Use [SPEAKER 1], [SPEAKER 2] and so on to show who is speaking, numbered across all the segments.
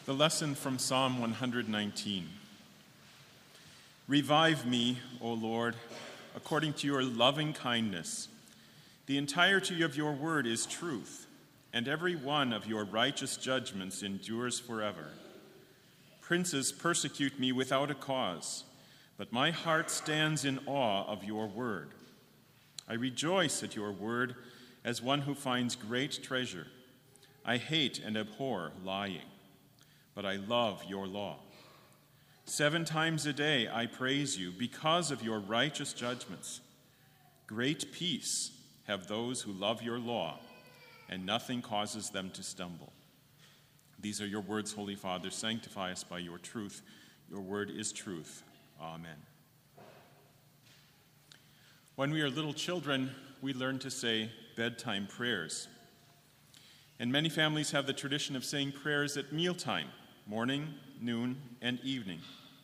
[SPEAKER 1] The lesson from Psalm 119. Revive me, O Lord, according to your loving kindness. The entirety of your word is truth, and every one of your righteous judgments endures forever. Princes persecute me without a cause, but my heart stands in awe of your word. I rejoice at your word as one who finds great treasure. I hate and abhor lying, but I love your law. 7 times a day I praise you because of your righteous judgments. Great peace have those who love your law, and nothing causes them to stumble. These are your words, Holy Father. Sanctify us by your truth. Your word is truth. Amen. When we are little children, we learn to say bedtime prayers. And many families have the tradition of saying prayers at mealtime, morning, noon, and evening.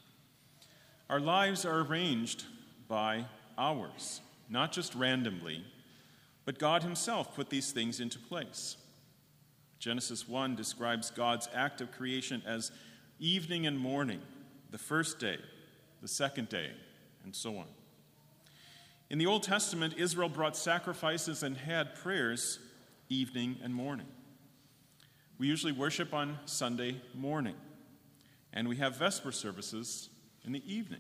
[SPEAKER 1] Our lives are arranged by hours, not just randomly, but God himself put these things into place. Genesis 1 describes God's act of creation as evening and morning, the first day, the second day, and so on. In the Old Testament, Israel brought sacrifices and had prayers evening and morning. We usually worship on Sunday morning, and we have Vesper services in the evening.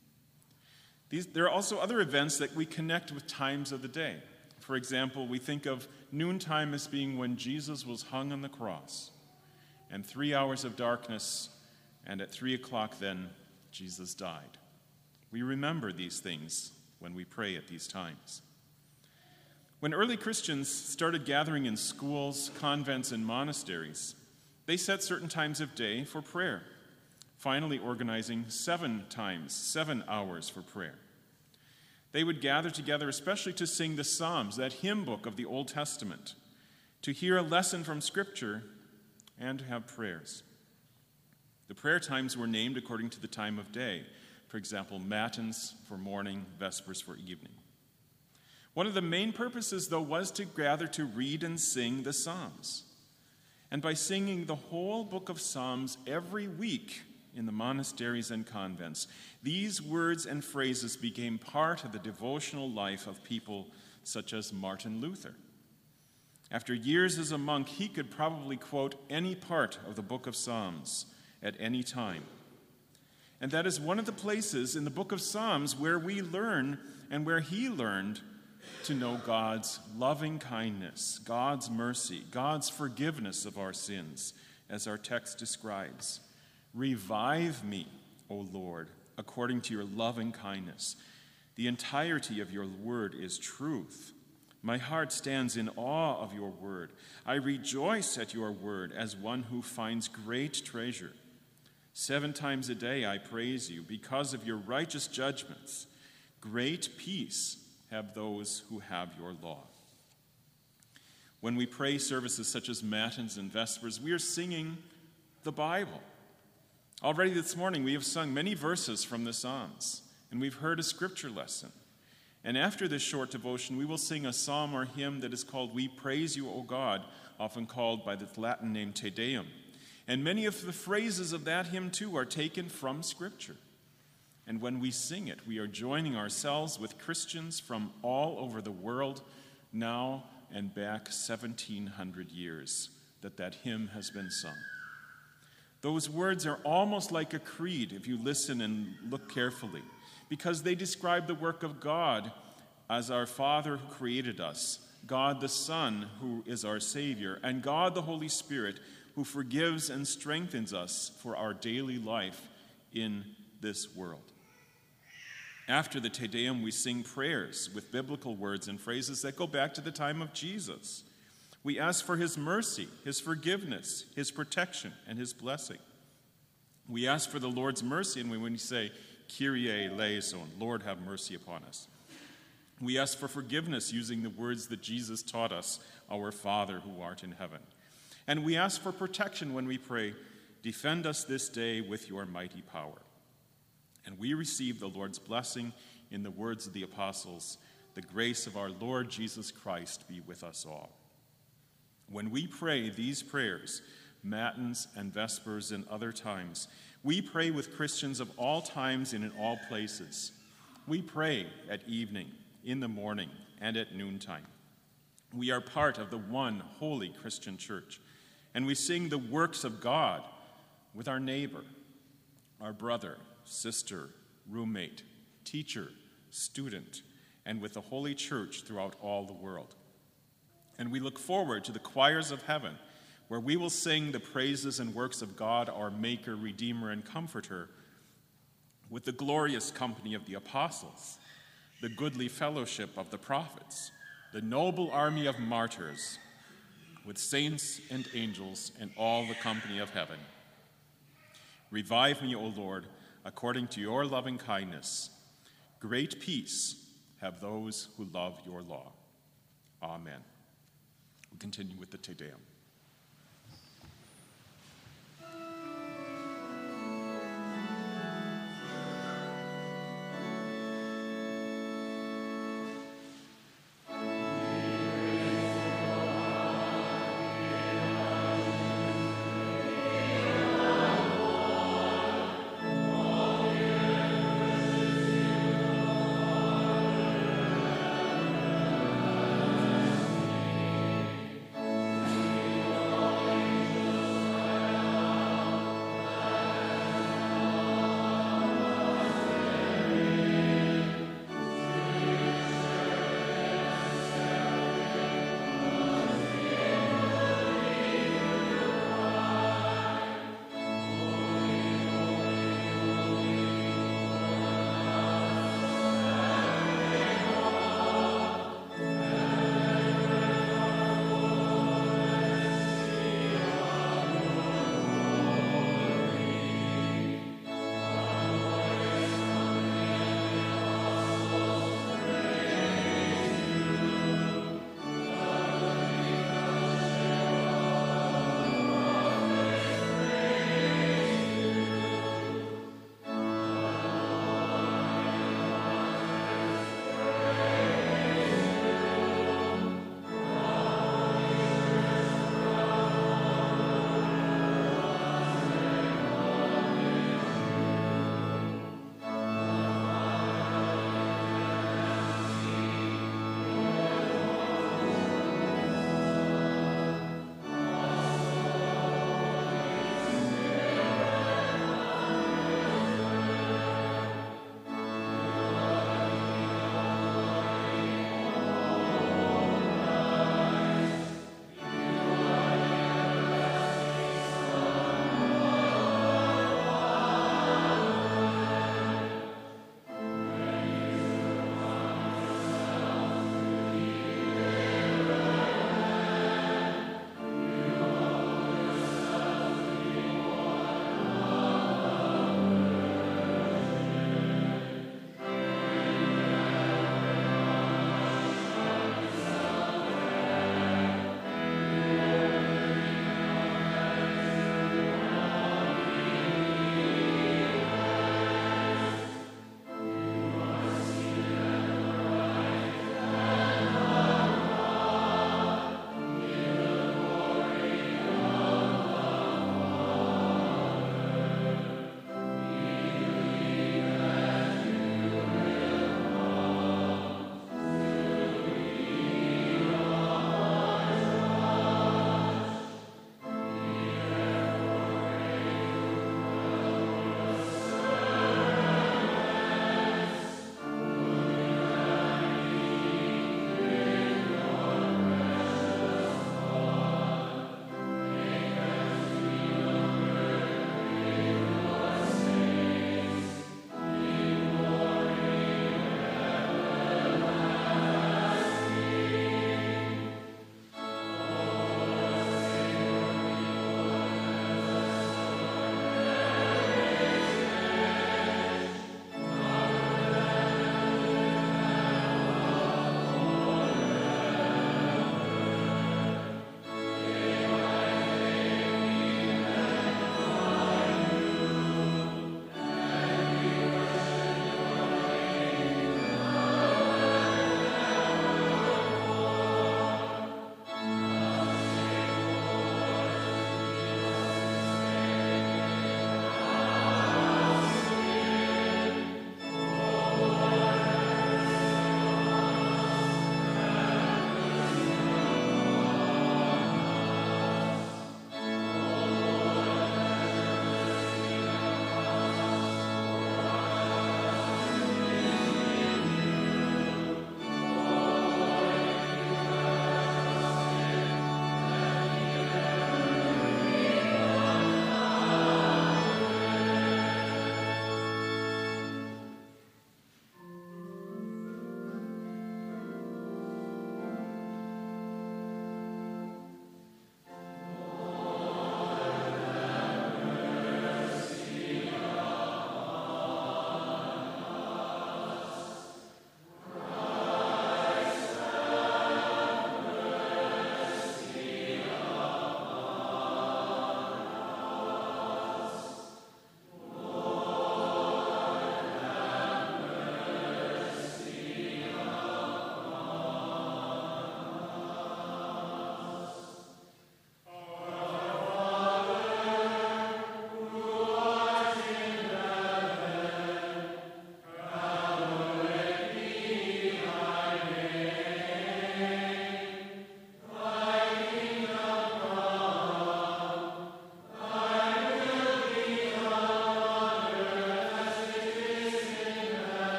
[SPEAKER 1] There are also other events that we connect with times of the day. For example, we think of noontime as being when Jesus was hung on the cross, and 3 hours of darkness, and at 3 o'clock then, Jesus died. We remember these things when we pray at these times. When early Christians started gathering in schools, convents, and monasteries, they set certain times of day for prayer, finally organizing 7 hours for prayer. They would gather together especially to sing the Psalms, that hymn book of the Old Testament, to hear a lesson from Scripture, and to have prayers. The prayer times were named according to the time of day. For example, matins for morning, vespers for evening. One of the main purposes, though, was to gather to read and sing the Psalms. And by singing the whole book of Psalms every week in the monasteries and convents, these words and phrases became part of the devotional life of people such as Martin Luther. After years as a monk, he could probably quote any part of the book of Psalms at any time. And that is one of the places in the book of Psalms where we learn and where he learned to know God's loving kindness, God's mercy, God's forgiveness of our sins, as our text describes. Revive me, O Lord, according to your loving kindness. The entirety of your word is truth. My heart stands in awe of your word. I rejoice at your word as one who finds great treasure. 7 times a day I praise you because of your righteous judgments. Great peace have those who have your law. When we pray services such as Matins and Vespers, we are singing the Bible. Already this morning we have sung many verses from the Psalms, and we've heard a scripture lesson. And after this short devotion, we will sing a psalm or hymn that is called We Praise You, O God, often called by the Latin name Te Deum. And many of the phrases of that hymn, too, are taken from Scripture. And when we sing it, we are joining ourselves with Christians from all over the world, now and back 1,700 years that hymn has been sung. Those words are almost like a creed if you listen and look carefully, because they describe the work of God as our Father who created us, God the Son who is our Savior, and God the Holy Spirit who forgives and strengthens us for our daily life in this world. After the Te Deum, we sing prayers with biblical words and phrases that go back to the time of Jesus. We ask for his mercy, his forgiveness, his protection, and his blessing. We ask for the Lord's mercy, and when we say, Kyrie eleison, Lord, have mercy upon us. We ask for forgiveness using the words that Jesus taught us, our Father who art in heaven. And we ask for protection when we pray, defend us this day with your mighty power. And we receive the Lord's blessing in the words of the apostles, the grace of our Lord Jesus Christ be with us all. When we pray these prayers, matins and vespers and other times. We pray with Christians of all times and in all places. We pray at evening, in the morning, and at noontime. We are part of the one holy Christian church, and we sing the works of God with our neighbor, our brother, sister, roommate, teacher, student, and with the Holy Church throughout all the world. And we look forward to the choirs of heaven, where we will sing the praises and works of God, our Maker, Redeemer, and Comforter, with the glorious company of the apostles, the goodly fellowship of the prophets, the noble army of martyrs, with saints and angels and all the company of heaven. Revive me, O Lord, according to your loving kindness. Great peace have those who love your law. Amen. We continue with the Te Deum.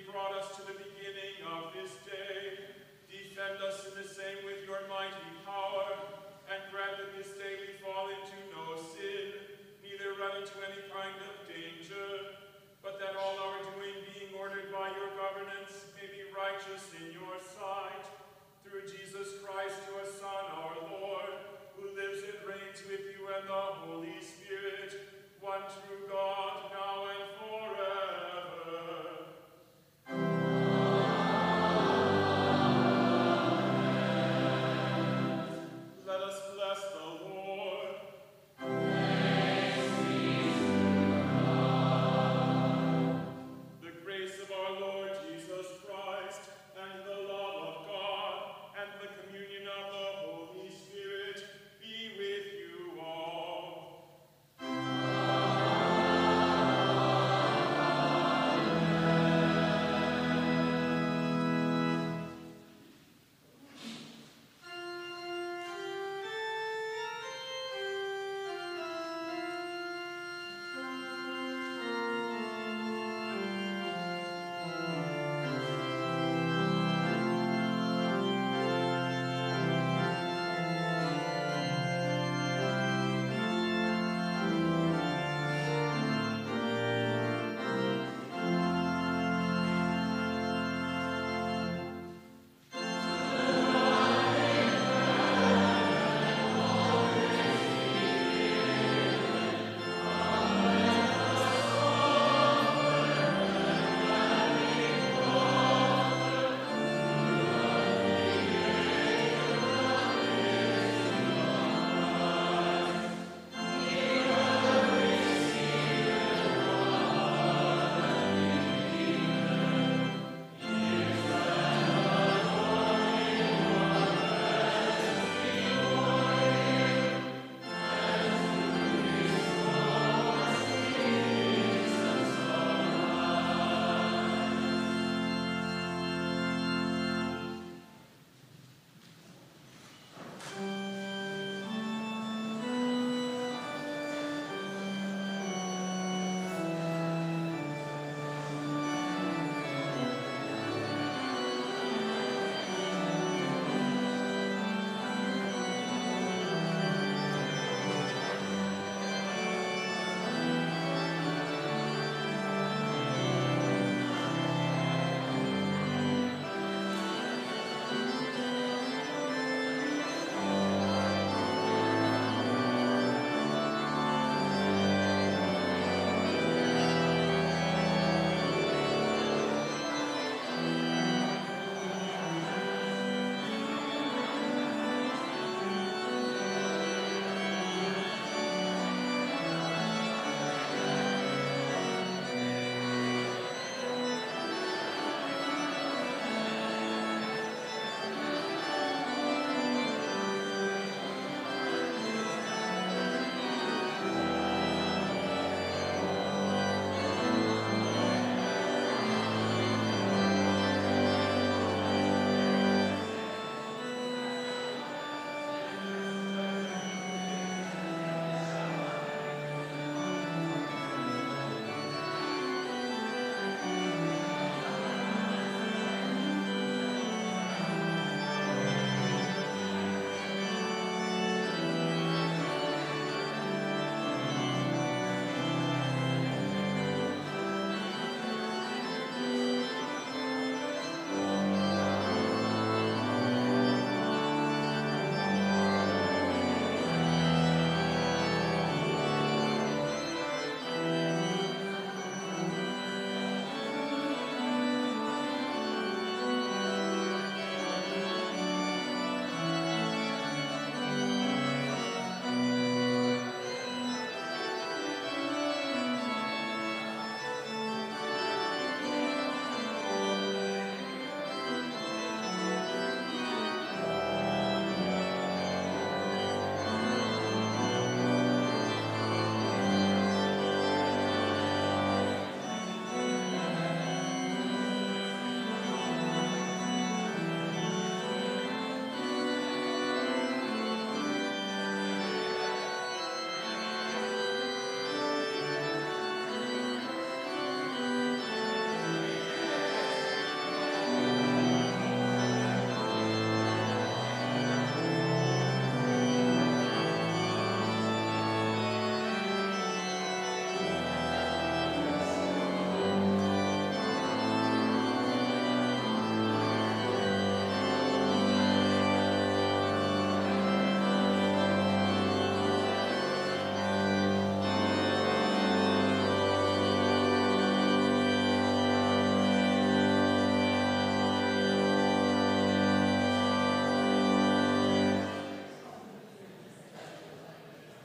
[SPEAKER 2] brought us to the beginning of this day. Defend us in the same with your mighty power, and grant that this day we fall into no sin, neither run into any kind of danger, but that all our doing being ordered by your government